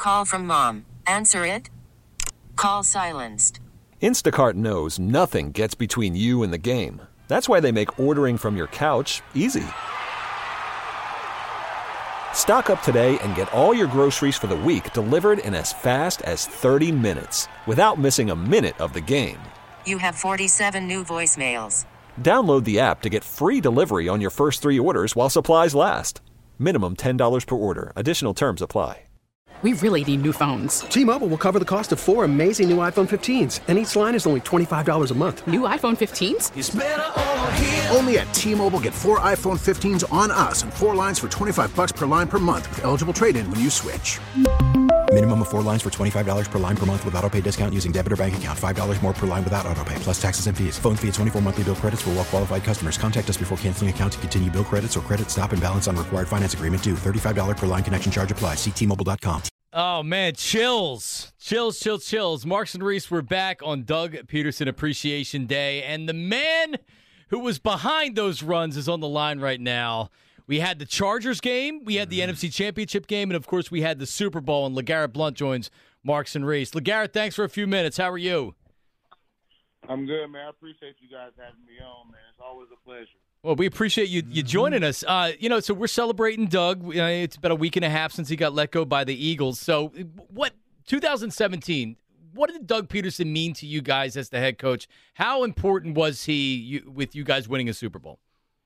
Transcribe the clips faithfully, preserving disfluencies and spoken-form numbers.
Call from mom. Answer it. Call silenced. Instacart knows nothing gets between you and the game. That's why they make ordering from your couch easy. Stock up today and get all your groceries for the week delivered in as fast as thirty minutes without missing a minute of the game. You have forty-seven new voicemails. Download the app to get free delivery on your first three orders while supplies last. Minimum ten dollars per order. Additional terms apply. We really need new phones. T-Mobile will cover the cost of four amazing new iPhone fifteens, and each line is only twenty-five dollars a month. New iPhone fifteens? It's better over here. Only at T-Mobile, get four iPhone fifteens on us and four lines for twenty-five bucks per line per month with eligible trade-in when you switch. Minimum of four lines for twenty-five dollars per line per month with autopay discount using debit or bank account. five dollars more per line without autopay, plus taxes and fees. Phone fee at twenty-four monthly bill credits for well-qualified customers. Contact us before canceling account to continue bill credits or credit stop and balance on required finance agreement due. thirty-five dollars per line connection charge applies. See T Mobile dot com. Oh, man, chills. Chills, chills, chills. Marks and Reese, we're back on Doug Peterson Appreciation Day, and the man who was behind those runs is on the line right now. We had the Chargers game, we had the N F C Championship game, and, of course, we had the Super Bowl, and LeGarrette Blount joins Marks and Reese. LeGarrette, thanks for a few minutes. How are you? I'm good, man. I appreciate you guys having me on, man. It's always a pleasure. Well, we appreciate you you joining us. Uh, you know, so we're celebrating Doug. Uh, it's been a week and a half since he got let go by the Eagles. So, what twenty seventeen? What did Doug Peterson mean to you guys as the head coach? How important was he you, with you guys winning a Super Bowl?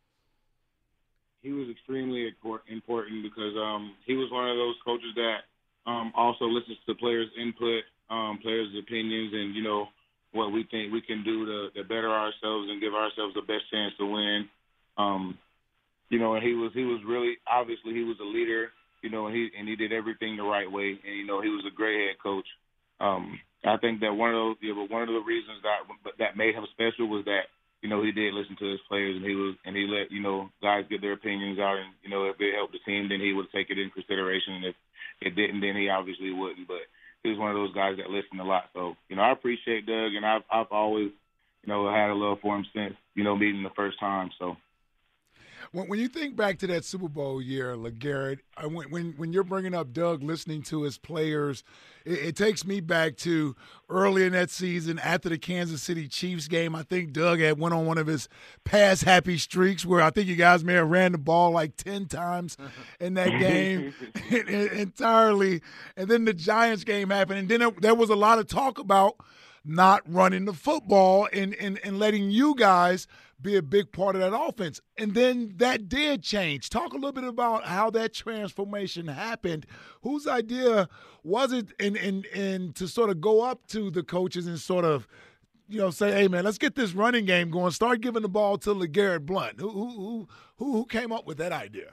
He was extremely important because um, he was one of those coaches that um, also listens to players' input, um, players' opinions, and you know what we think we can do to, to better ourselves and give ourselves the best chance to win. Um, you know, and he was he was really obviously he was a leader. You know, and he and he did everything the right way. And you know, he was a great head coach. Um, I think that one of those, you know, one of the reasons that that made him special was that you know he did listen to his players, and he was and he let you know guys get their opinions out. And you know, if it helped the team, then he would take it in consideration. And if it didn't, then he obviously wouldn't. But he was one of those guys that listened a lot. So you know, I appreciate Doug, and I've I've always you know had a love for him since you know meeting the first time. So. When, when you think back to that Super Bowl year, LeGarrette, when, when when you're bringing up Doug listening to his players, it, it takes me back to early in that season after the Kansas City Chiefs game. I think Doug had went on one of his past happy streaks where I think you guys may have ran the ball like ten times in that game entirely. And then the Giants game happened, and then it, there was a lot of talk about not running the football and, and, and letting you guys be a big part of that offense. And then that did change. Talk a little bit about how that transformation happened. Whose idea was it and and and to sort of go up to the coaches and sort of, you know, say, hey, man, let's get this running game going. Start giving the ball to LeGarrette Blount. Who who who who came up with that idea?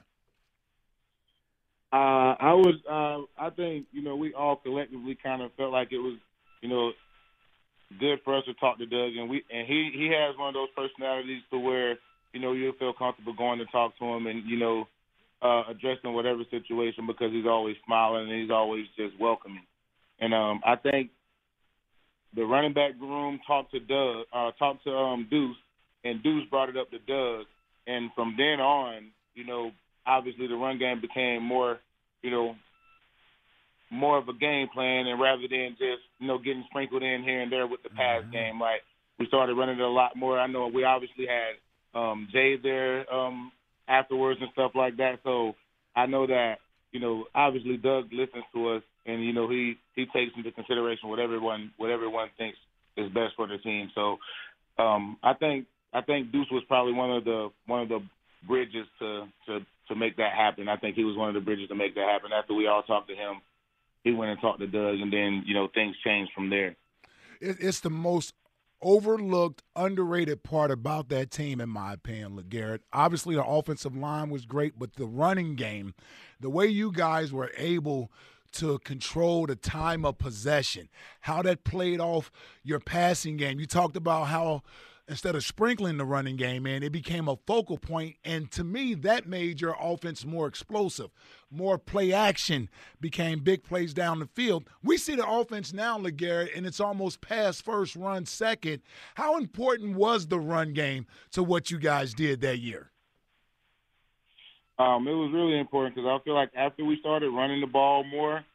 Uh, I was, uh, I think, you know, we all collectively kind of felt like it was, you know, good for us to talk to Doug, and we and he he has one of those personalities to where you know you'll feel comfortable going to talk to him and you know uh, addressing whatever situation because he's always smiling and he's always just welcoming. And um, I think the running back room talked to Doug, uh, talked to um, Deuce, and Deuce brought it up to Doug. And from then on, you know, obviously the run game became more, you know. more of a game plan, and rather than just, you know, getting sprinkled in here and there with the pass mm-hmm. game, like we started running it a lot more. I know we obviously had um, Jay there um, afterwards and stuff like that. So I know that, you know, obviously Doug listens to us, and you know he, he takes into consideration what everyone what everyone thinks is best for the team. So um, I think I think Deuce was probably one of the one of the bridges to, to to make that happen. I think he was one of the bridges to make that happen. After we all talked to him, he went and talked to Doug, and then, you know, things changed from there. It's the most overlooked, underrated part about that team, in my opinion, LeGarrette. Obviously, the offensive line was great, but the running game, the way you guys were able to control the time of possession, how that played off your passing game. You talked about how instead of sprinkling the running game in, it became a focal point, and to me, that made your offense more explosive. More play action became big plays down the field. We see the offense now, LeGarrette, and it's almost pass first, run second. How important was the run game to what you guys did that year? Um, it was really important because I feel like after we started running the ball more,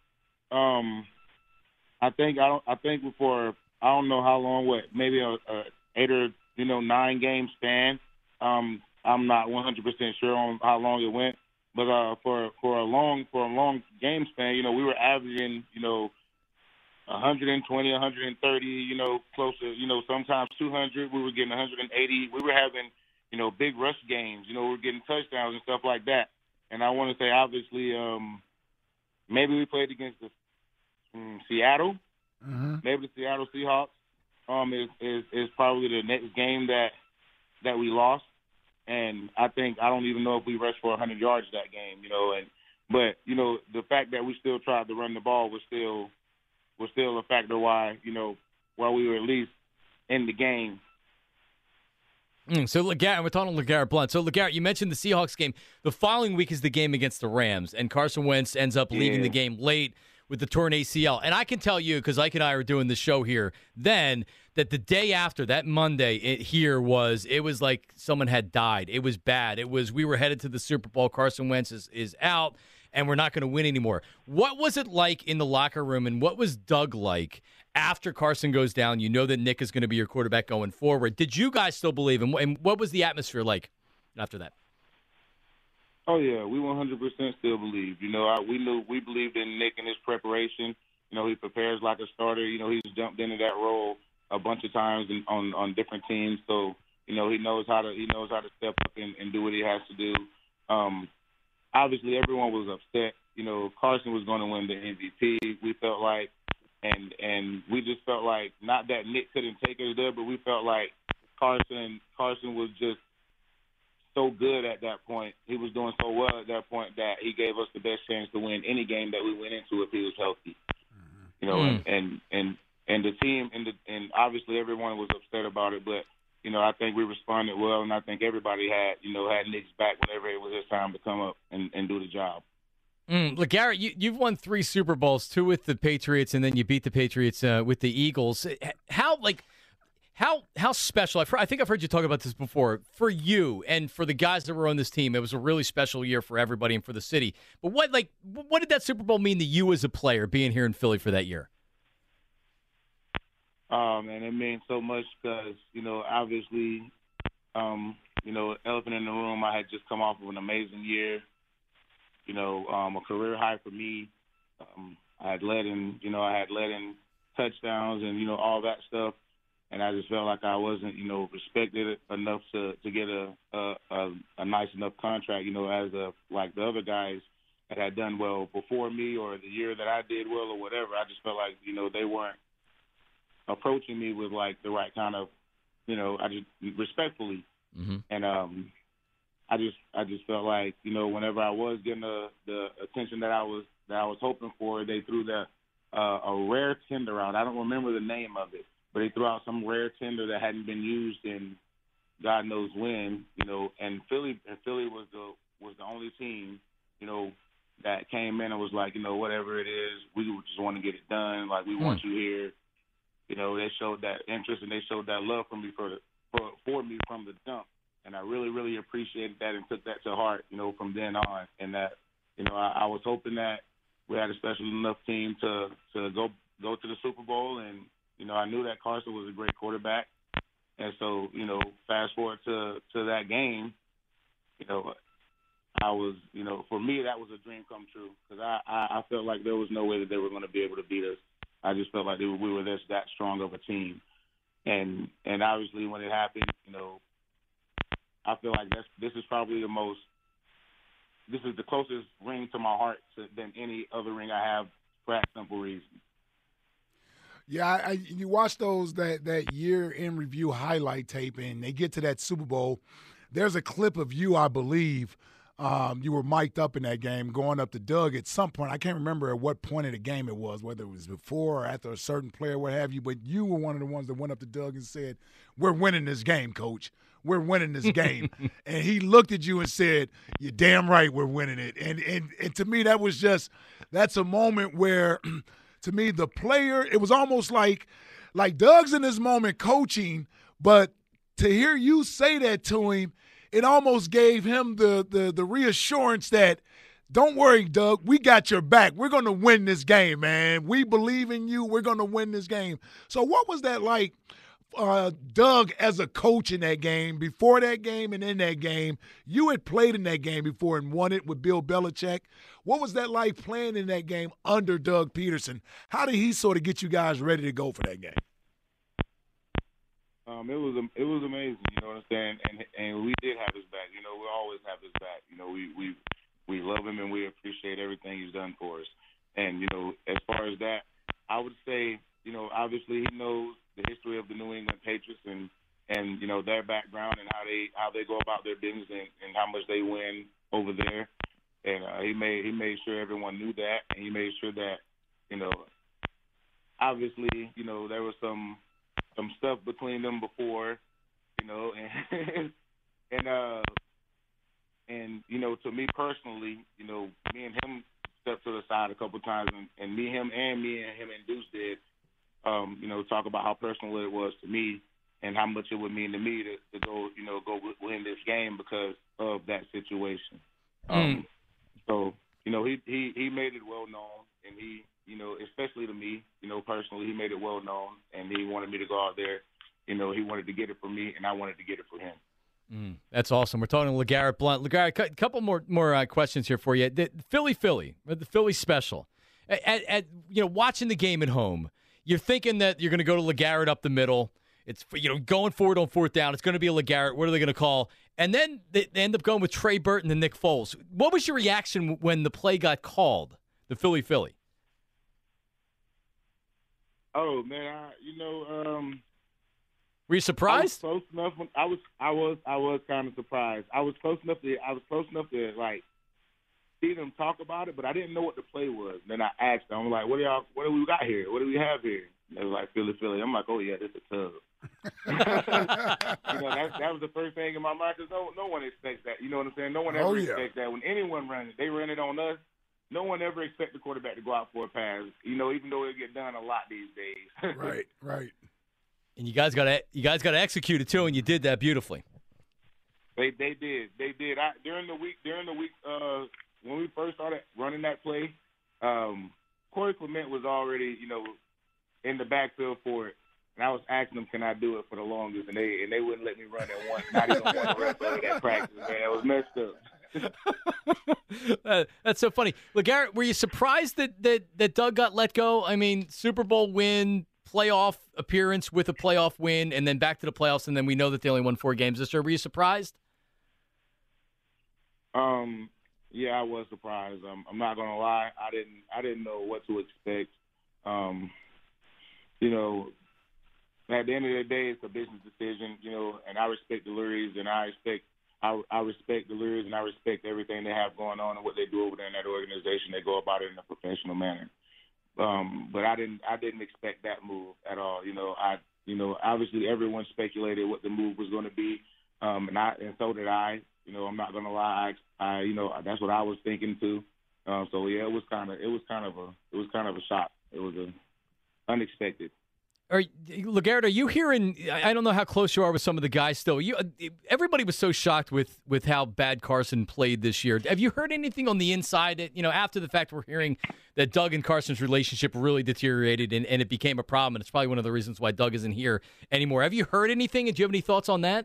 um, I think I don't. I think for I don't know how long. What maybe a, a eight or you know nine game span. Um, I'm not one hundred percent sure on how long it went, but uh, for for a long for a long game span, you know, we were averaging you know one hundred twenty, one hundred thirty, you know, close to you know sometimes two hundred. We were getting one hundred eighty. We were having you know big rush games. You know, we were getting touchdowns and stuff like that. And I want to say, obviously, um, maybe we played against the um, Seattle. Mm-hmm. Maybe the Seattle Seahawks um, is, is is probably the next game that that we lost. And I think I don't even know if we rushed for one hundred yards that game, you know. And but you know the fact that we still tried to run the ball was still was still a factor why you know why we were at least in the game. Mm, so, LeGarrette, we're talking LeGarrette Blount. So, LeGarrette, you mentioned the Seahawks game. The following week is the game against the Rams, and Carson Wentz ends up leaving Yeah. the game late with the torn A C L. And I can tell you, because Ike and I were doing the show here then, that the day after, that Monday it, here was, it was like someone had died. It was bad. It was, we were headed to the Super Bowl. Carson Wentz is, is out, and we're not going to win anymore. What was it like in the locker room, and what was Doug like after Carson goes down? You know that Nick is going to be your quarterback going forward. Did you guys still believe him? And what was the atmosphere like after that? Oh yeah, we one hundred percent still believe. You know, I, we knew we believed in Nick and his preparation. You know, he prepares like a starter. You know, he's jumped into that role a bunch of times in, on on different teams. So you know, he knows how to he knows how to step up and, and do what he has to do. Um, obviously, everyone was upset. You know, Carson was going to win the M V P. We felt like, and and we just felt like not that Nick couldn't take us there, but we felt like Carson Carson was just so good at that point. He was doing so well at that point that he gave us the best chance to win any game that we went into if he was healthy. Mm-hmm. You know, mm. and, and and and the team and the, and obviously everyone was upset about it, but you know I think we responded well, and I think everybody had you know had Nick's back whenever it was his time to come up and, and do the job. Mm, look, Garrett, you, you've won three Super Bowls, two with the Patriots, and then you beat the Patriots uh, with the Eagles. How like. How how special, I've heard, I think I've heard you talk about this before, for you and for the guys that were on this team, it was a really special year for everybody and for the city. But what like what did that Super Bowl mean to you as a player being here in Philly for that year? Um, and it means so much because, you know, obviously, um, you know, elephant in the room, I had just come off of an amazing year, you know, um, a career high for me. Um, I had led in, you know, I had led in touchdowns and, you know, all that stuff. And I just felt like I wasn't, you know, respected enough to, to get a, a a a nice enough contract, you know, as a like the other guys that had done well before me or the year that I did well or whatever. I just felt like, you know, they weren't approaching me with like the right kind of, you know, I just respectfully. Mm-hmm. And um, I just I just felt like, you know, whenever I was getting the the attention that I was that I was hoping for, they threw the uh, a rare tender out. I don't remember the name of it. But they threw out some rare tender that hadn't been used in God knows when, you know. And Philly, and Philly was the was the only team, you know, that came in and was like, you know, whatever it is, we just want to get it done. Like we hmm. want you here, you know. They showed that interest and they showed that love for me for the, for for me from the jump, and I really really appreciated that and took that to heart, you know, from then on. And that, you know, I, I was hoping that we had a special enough team to to go go to the Super Bowl. And you know, I knew that Carson was a great quarterback. And so, you know, fast forward to, to that game, you know, I was, you know, for me, that was a dream come true because I, I, I felt like there was no way that they were going to be able to beat us. I just felt like they were, we were this, that strong of a team. And and obviously when it happened, you know, I feel like that's, this is probably the most, this is the closest ring to my heart to, than any other ring I have for that simple reason. Yeah, I, I, you watch those that, that year in review highlight tape, and they get to that Super Bowl. There's a clip of you, I believe. Um, you were mic'd up in that game, going up to Doug at some point. I can't remember at what point of the game it was, whether it was before or after a certain player, what have you. But you were one of the ones that went up to Doug and said, "We're winning this game, Coach. We're winning this game." And he looked at you and said, "You're damn right, we're winning it." And and and to me, that was just that's a moment where. To me, the player, it was almost like like Doug's in this moment coaching, but to hear you say that to him, it almost gave him the the, the reassurance that Don't worry, Doug. We got your back. We're going to win this game, man. We believe in you. We're going to win this game. So what was that like, uh, Doug, as a coach in that game, before that game and in that game? You had played in that game before and won it with Bill Belichick. What was that like playing in that game under Doug Peterson? How did he sort of get you guys ready to go for that game? Um, it was it was amazing, you know what I'm saying? And and we did have his back. You know, we always have his back. You know, we we we love him and we appreciate everything he's done for us. And you know, as far as that, I would say, you know, obviously he knows the history of the New England Patriots and, and you know, their background and how they how they go about their business and, and how much they win over there. And uh, he made he made sure everyone knew that, and he made sure that, you know, obviously, you know, there was some some stuff between them before, you know, and and uh and you know, to me personally, you know, me and him stepped to the side a couple times, and, and me, him, and me and him and Deuce did, um, you know, talk about how personal it was to me and how much it would mean to me to, to go, you know, go win this game because of that situation. Mm. Um, so, you know, he, he, he made it well known, and he, you know, especially to me, you know, personally, he made it well known, and he wanted me to go out there. You know, he wanted to get it for me, and I wanted to get it for him. Mm, that's awesome. We're talking to LeGarrette Blount. LeGarrette, a couple more more uh, questions here for you. The Philly, Philly, the Philly special. At, at you know, watching the game at home, you're thinking that you're going to go to LeGarrette up the middle. It's, you know, going forward on fourth down. It's going to be a LeGarrette. What are they going to call? And then they, they end up going with Trey Burton and Nick Foles. What was your reaction when the play got called, the Philly, Philly? Oh man, I, you know. Um... Were you surprised? I was close enough. When I was, I was, I was kind of surprised. I was close enough to, I was close enough to like see them talk about it, but I didn't know what the play was. And then I asked them, I'm like, "What do y'all? What do we got here? What do we have here?" And they were like, "Philly, Philly." I'm like, "Oh yeah, this is a tub." you know, that, that was the first thing in my mind because no, no one expects that. You know what I'm saying? No one ever oh, yeah. expects that. When anyone runs it, they run it on us. No one ever expects the quarterback to go out for a pass. You know, even though it get done a lot these days. right, right. And you guys got to you guys got to execute it too, and you did that beautifully. They they did they did. I, during the week during the week uh, when we first started running that play, um, Corey Clement was already you know in the backfield for it, and I was asking them, can I do it for the longest, and they and they wouldn't let me run it once. Not even one rep of that practice, man. That was messed up. uh, that's so funny. LeGarrette, were you surprised that, that that Doug got let go? I mean, Super Bowl win, playoff appearance with a playoff win, and then back to the playoffs, and then we know that they only won four games this year. Were you surprised? Um, yeah, I was surprised. Um, I'm not gonna lie, I didn't, I didn't know what to expect. Um, you know, at the end of the day, it's a business decision. You know, and I respect the Luries, and I expect, I, I respect the Luries, and I respect everything they have going on and what they do over there in that organization. They go about it in a professional manner. Um, but I didn't I didn't expect that move at all. You know, I you know, obviously everyone speculated what the move was going to be, um, and I and so did I. You know, I'm not going to lie. I, I you know that's what I was thinking too. Um, so yeah, it was kind of it was kind of a it was kind of a shock. It was a unexpected. Are, LeGarrette, are you hearing? I don't know how close you are with some of the guys still. You, everybody was so shocked with, with how bad Carson played this year. Have you heard anything on the inside? That, you know, after the fact, we're hearing that Doug and Carson's relationship really deteriorated and, and it became a problem. And it's probably one of the reasons why Doug isn't here anymore. Have you heard anything? And do you have any thoughts on that?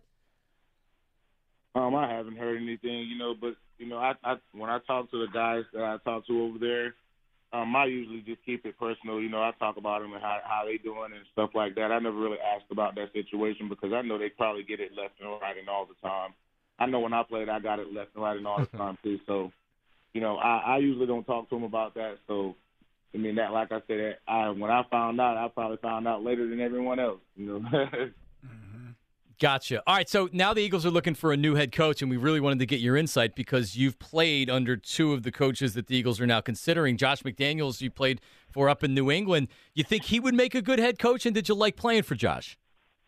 Um, I haven't heard anything, you know, but you know, I, I when I talk to the guys that I talk to over there. Um, I usually just keep it personal. You know, I talk about them and how, how they doing and stuff like that. I never really asked about that situation because I know they probably get it left and right and all the time. I know when I played, I got it left and right and all the time too. So, you know, I, I usually don't talk to them about that. So, I mean, that like I said, I when I found out, I probably found out later than everyone else. You know. Gotcha. All right, so now the Eagles are looking for a new head coach, and we really wanted to get your insight because you've played under two of the coaches that the Eagles are now considering. Josh McDaniels, you played for up in New England. You think he would make a good head coach, and did you like playing for Josh?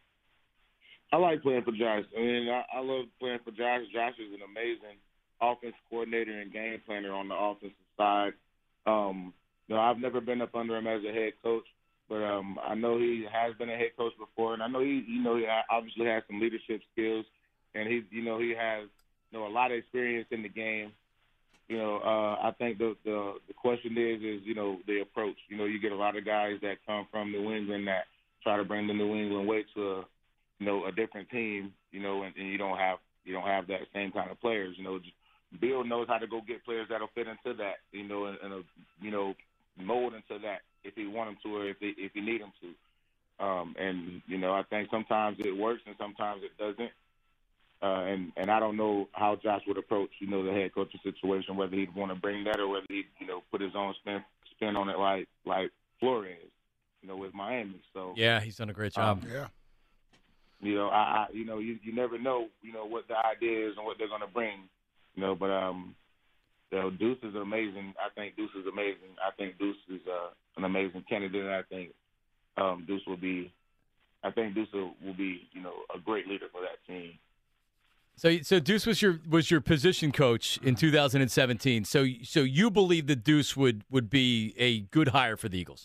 I like playing for Josh. I mean, I, I love playing for Josh. Josh is an amazing offensive coordinator and game planner on the offensive side. Um, you know, I've never been up under him as a head coach. But um, I know he has been a head coach before, and I know he, you know, he obviously has some leadership skills, and he, you know, he has, you know, a lot of experience in the game. you know, uh, I think the, the the question is, is you know, the approach. You know, you get a lot of guys that come from New England that try to bring the New England way to a, you know, a different team. You know, and, and you don't have you don't have that same kind of players. You know, Bill knows how to go get players that'll fit into that. You know, and, and a, you know, mold into that if he want them to or if he, if he need them to. Um, and you know, I think sometimes it works and sometimes it doesn't. Uh, and, and I don't know how Josh would approach, you know, the head coaching situation, whether he'd want to bring that or whether he'd, you know, put his own spin spin on it like like Flores, you know, with Miami. So yeah, he's done a great job. Um, yeah. You know, I, I you know, you, you never know, you know, what the idea is and what they're going to bring, you know. But um, you know, Deuce is amazing. I think Deuce is amazing. I think Deuce is uh, an amazing candidate. And I think um, Deuce will be, I think Deuce will, will be, you know, a great leader for that team. So, so Deuce was your was your position coach in two thousand seventeen. So, so you believe that Deuce would, would be a good hire for the Eagles?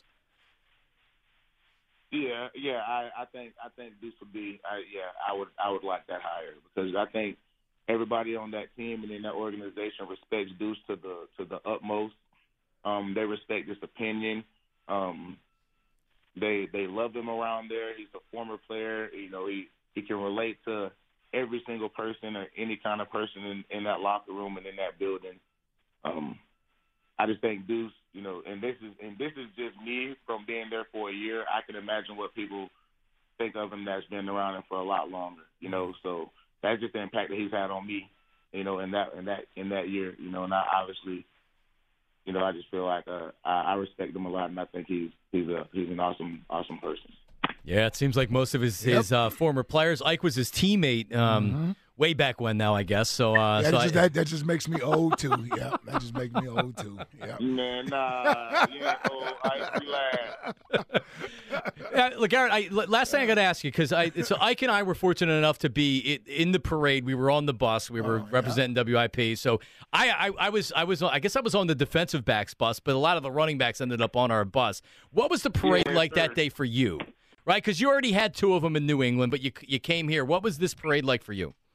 Yeah, yeah. I, I think I think Deuce would be. I, yeah, I would I would like that hire because I think everybody on that team and in that organization respects Deuce to the to the utmost. Um, they respect his opinion. Um, they they love him around there. He's a former player. You know, he, he can relate to every single person or any kind of person in, in that locker room and in that building. Um, I just think Deuce, you know, and this is and this is just me from being there for a year. I can imagine what people think of him that's been around him for a lot longer, you know. So that's just the impact that he's had on me, you know, in that in that in that year, you know. And I obviously, you know, I just feel like uh, I, I respect him a lot, and I think he's he's a he's an awesome awesome person. Yeah, it seems like most of his, yep. his uh, former players. Ike was his teammate um, mm-hmm. way back when now, I guess. So, uh, yeah, so just, I, that, that just makes me old, too. Yeah, that just makes me old, too. Yeah. Man, nah, you ain't old. I yeah, look, Garrett, I, last thing I got to ask you, because I, so Ike and I were fortunate enough to be in the parade. We were on the bus. We were oh, representing yeah. W I P. So I, I, I was, I was, I guess I was on the defensive backs bus, but a lot of the running backs ended up on our bus. What was the parade yeah, like sir. that day for you? Right, because you already had two of them in New England, but you you came here. What was this parade like for you?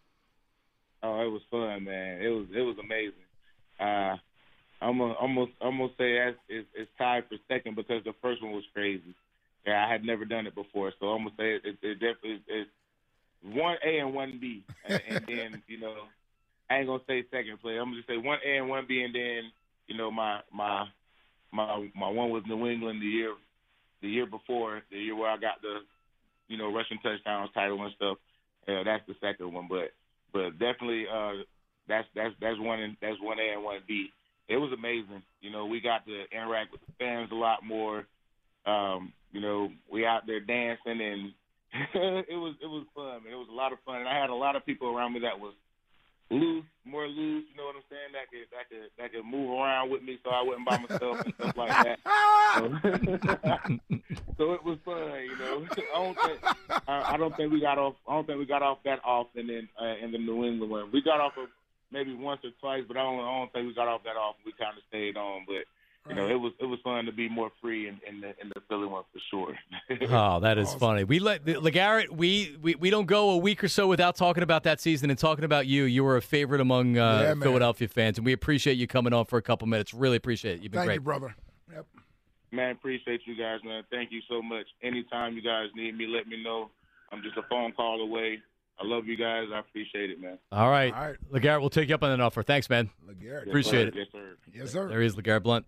Oh, it was fun, man. It was it was amazing. Uh, I'm gonna almost almost say that's, it's, it's tied for second because the first one was crazy. Yeah, I had never done it before, so I'm gonna say it, it, it definitely it's one A and one B, and, and then you know I ain't gonna say second place. I'm gonna just say one A and one B, and then you know my my my my one was New England the year. The year before, the year where I got the, you know, rushing touchdowns title and stuff, uh, that's the second one. But, but definitely, uh, that's that's that's one and that's one A and one B. It was amazing. You know, we got to interact with the fans a lot more. Um, you know, we out there dancing, and it was it was fun. Man. It was a lot of fun, and I had a lot of people around me that was loose, more loose, you know what I'm saying? That could that could that could move around with me, so I wasn't by myself and stuff like that. So, so it was fun, you know. I don't think I, I don't think we got off. I don't think we got off that often in uh, in the New England one. We got off of maybe once or twice, but I don't I don't think we got off that often. We kind of stayed on, but. You know, it was it was fun to be more free in, in the in the Philly one for sure. Oh, that is awesome. Funny. We let LeGarrette, we, we we don't go a week or so without talking about that season and talking about you. You were a favorite among uh, yeah, Philadelphia fans, and we appreciate you coming on for a couple minutes. Really appreciate it. You've been Thank great. you, brother. Yep. Man, appreciate you guys, man. Thank you so much. Anytime you guys need me, let me know. I'm just a phone call away. I love you guys. I appreciate it, man. All right. All right. LeGarrette, we'll take you up on that offer. Thanks, man. LeGarrette. Appreciate yes, it. Yes, sir. Yes, sir. There he is, LeGarrette Blunt.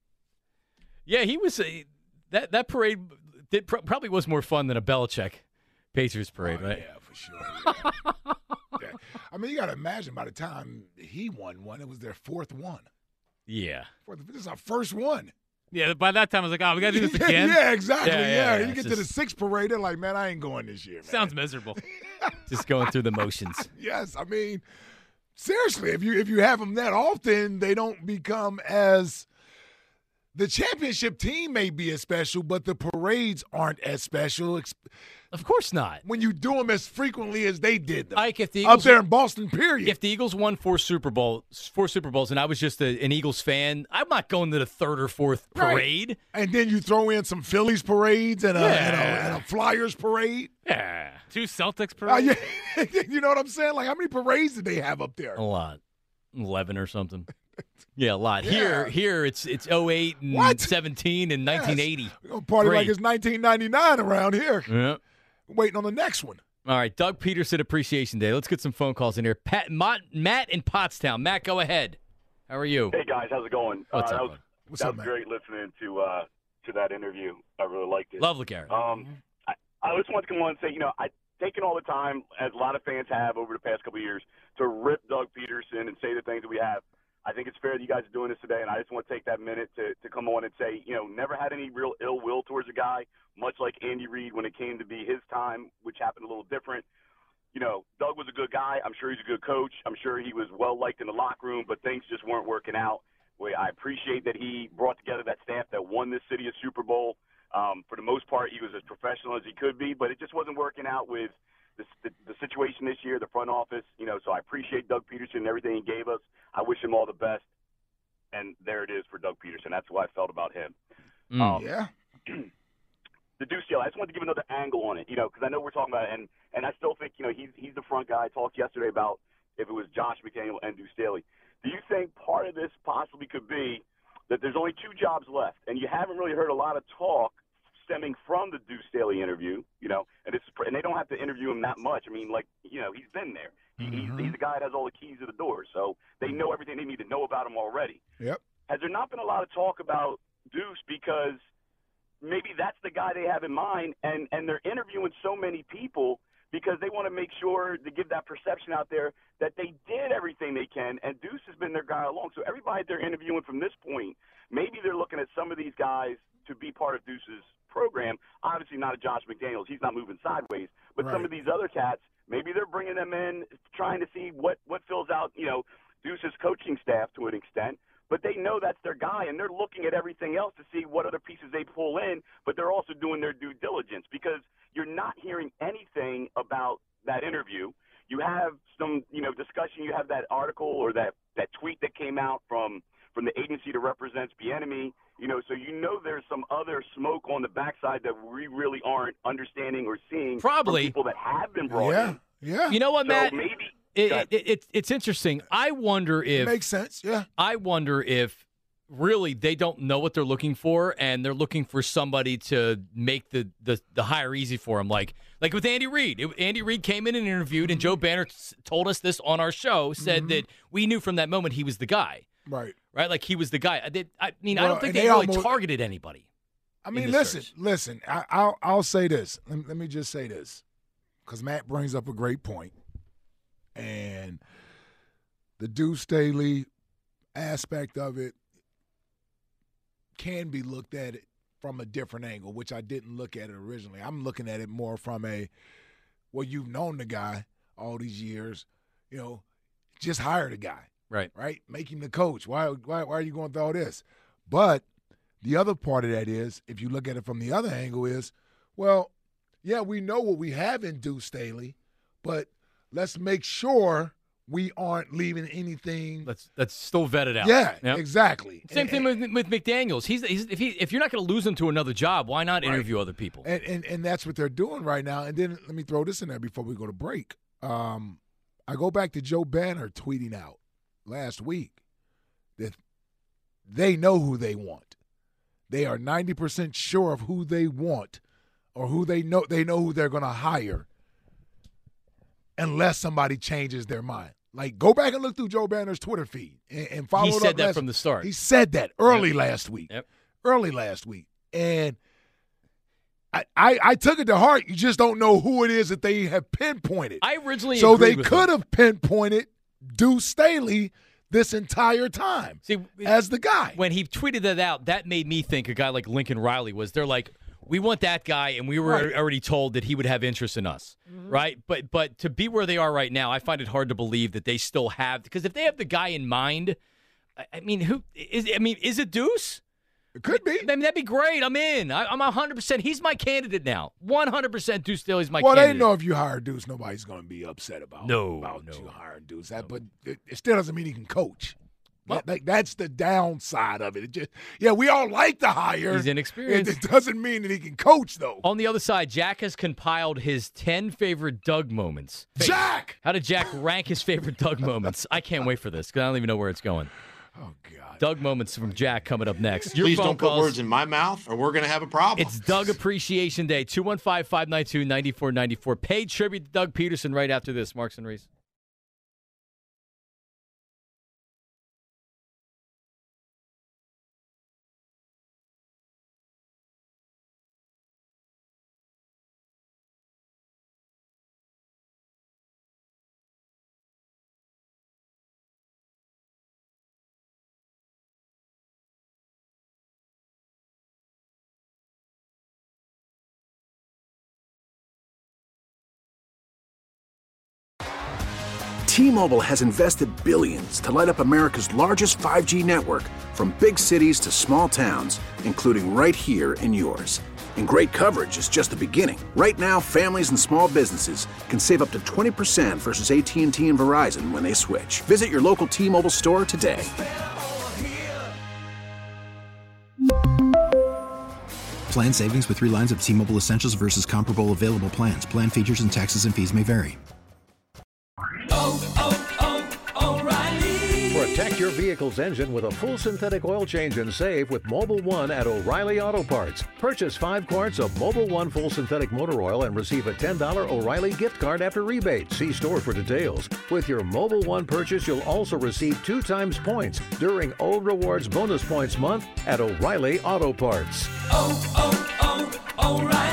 Yeah, he was uh, that that parade did, probably was more fun than a Belichick Patriots parade, oh, right? Yeah, for sure. Yeah. Yeah. I mean, you got to imagine by the time he won one, it was their fourth one. Yeah, fourth, this is our first one. Yeah, by that time I was like, oh, we got to do this again. Yeah, exactly. Yeah, yeah, yeah, yeah. You get get to the sixth parade, they're like, man, I ain't going this year. Man. Sounds miserable. Just going through the motions. Yes, I mean, seriously, if you if you have them that often, they don't become as. The championship team may be as special, but the parades aren't as special. Of course not. When you do them as frequently as they did them. Ike, if the Eagles, up there in Boston, period. If the Eagles won four Super Bowls, four Super Bowls, and I was just a, an Eagles fan, I'm not going to the third or fourth parade. Right. And then you throw in some Phillies parades and a, yeah. and a, and a Flyers parade. Yeah. Two Celtics parades. Uh, yeah. You know what I'm saying? Like, how many parades did they have up there? A lot. eleven or something. Yeah, a lot. Yeah. Here, here it's it's oh eight and What? seventeen and nineteen eighty. We're gonna party Great. like it's nineteen ninety-nine around here. Yeah. Waiting on the next one. All right, Doug Peterson Appreciation Day. Let's get some phone calls in here. Pat, Matt, Matt in Pottstown. Matt, go ahead. How are you? Hey guys, how's it going? What's uh, up, that was, bud? What's that up, was man? great listening to uh, to that interview. I really liked it. Lovely, Garrett. Um, I, I just wanted to come on and say, you know, I've taken all the time, as a lot of fans have over the past couple of years, to rip Doug Peterson and say the things that we have. I think it's fair that you guys are doing this today, and I just want to take that minute to, to come on and say, you know, never had any real ill will towards a guy, much like Andy Reid when it came to be his time, which happened a little different. You know, Doug was a good guy. I'm sure he's a good coach. I'm sure he was well-liked in the locker room, but things just weren't working out. I appreciate that he brought together that staff that won this city a Super Bowl. Um, for the most part, he was as professional as he could be, but it just wasn't working out with the, the, the situation this year, the front office. You know, so I appreciate Doug Peterson and everything he gave us. I wish him all the best. And there it is for Doug Peterson. That's what I felt about him. Mm. Um, Yeah. the Deuce deal, I just wanted to give another angle on it, you know, because I know we're talking about it, and, and I still think, you know, he's, he's the front guy. I talked yesterday about if it was Josh McDaniel and Deuce Staley. Do you think part of this possibly could be that there's only two jobs left, and you haven't really heard a lot of talk stemming from the Deuce Staley interview, you know, and it's and they don't have to interview him that much. I mean, like, you know, he's been there. He, Mm-hmm. he's, he's the guy that has all the keys to the door, so they know everything they need to know about him already. Yep. Has there not been a lot of talk about Deuce because maybe that's the guy they have in mind, and, and they're interviewing so many people because they want to make sure to give that perception out there that they did everything they can, and Deuce has been their guy along. So everybody they're interviewing from this point, maybe they're looking at some of these guys to be part of Deuce's program. Obviously not a Josh McDaniels. He's not moving sideways. But Right. some of these other cats, maybe they're bringing them in trying to see what, what fills out, you know, Deuce's coaching staff to an extent. But they know that's their guy, and they're looking at everything else to see what other pieces they pull in, but they're also doing their due diligence because you're not hearing anything about that interview. You have some, you know, discussion. You have that article or that, that tweet that came out from, from the agency that represents Bieniemy, you know, so you know there's some other smoke on the backside that we really aren't understanding or seeing Probably. from people that have been brought Yeah. in. Yeah. You know what, So Matt? maybe It, Go it, ahead. it, it's interesting. I wonder if Makes sense. Yeah. I wonder if really they don't know what they're looking for, and they're looking for somebody to make the, the, the hire easy for them. Like like with Andy Reid. It- Andy Reid came in and interviewed, and Joe Banner s- told us this on our show, said that we knew from that moment he was the guy, Right. right? Like he was the guy. I, did, I mean, I Well, don't think and they, they really almost- targeted anybody. I in mean, the listen, search. listen. I, I'll I'll say this. Let me, let me just say this, because Matt brings up a great point, and the Deuce Staley aspect of it can be looked at it from a different angle, which I didn't look at it originally. I'm looking at it more from a, well, you've known the guy all these years, you know, just hire the guy. Right. Right? Make him the coach. Why, why, why are you going through all this? But the other part of that is, if you look at it from the other angle, is, well, yeah, we know what we have in Deuce Staley, but let's make sure we aren't leaving anything. Let's let's still vet it out. Yeah, Yep. exactly. Same thing with, with McDaniels. He's, he's if he if you're not going to lose him to another job, why not interview other people? And, and and that's what they're doing right now. And then let me throw this in there before we go to break. Um, I go back to Joe Banner tweeting out last week that they know who they want. They are ninety percent sure of who they want, or who they know they know who they're going to hire, unless somebody changes their mind. Like, go back and look through Joe Banner's Twitter feed and, and follow He it said up that last- from the start. He said that early Yep. last week. Yep. Early last week. And I, I, I took it to heart. You just don't know who it is that they have pinpointed. I originally so agreed they with could him. have pinpointed Deuce Staley this entire time See, as the guy. When he tweeted that out, that made me think a guy like Lincoln Riley was. They're like, we want that guy, and we were Right. already told that he would have interest in us, right? But but to be where they are right now, I find it hard to believe that they still have, because if they have the guy in mind, I, I mean, who is? I mean, is it Deuce? It could be. I mean, that'd be great. I'm in. I, I'm one hundred percent. He's my candidate now. one hundred percent Deuce Staley's my well, candidate. they know if you hire Deuce, nobody's going to be upset about, No, about no. you hiring Deuce. That, But it, it still doesn't mean he can coach. That, that- that's the downside of it. It just, yeah, we all like the hire. He's inexperienced. It, it doesn't mean that he can coach, though. On the other side, Jack has compiled his ten favorite Doug moments. Jack! How did Jack rank his favorite Doug moments? I can't wait for this because I don't even know where it's going. Oh, God. Doug moments from Jack coming up next. Your Please phone don't put calls. words in my mouth or we're going to have a problem. It's Doug Appreciation Day. two one five, five nine two, nine four nine four. Paid tribute to Doug Peterson right after this. Marks and Reese. T-Mobile has invested billions to light up America's largest five G network, from big cities to small towns, including right here in yours. And great coverage is just the beginning. Right now, families and small businesses can save up to twenty percent versus A T and T and Verizon when they switch. Visit your local T-Mobile store today. Plan savings with three lines of T-Mobile Essentials versus comparable available plans. Plan features and taxes and fees may vary. Protect your vehicle's engine with a full synthetic oil change and save with Mobil one at O'Reilly Auto Parts. Purchase five quarts of Mobil one full synthetic motor oil and receive a ten dollars O'Reilly gift card after rebate. See store for details. With your Mobil one purchase, you'll also receive two times points during O Rewards Bonus Points Month at O'Reilly Auto Parts. Oh, oh, oh, O'Reilly.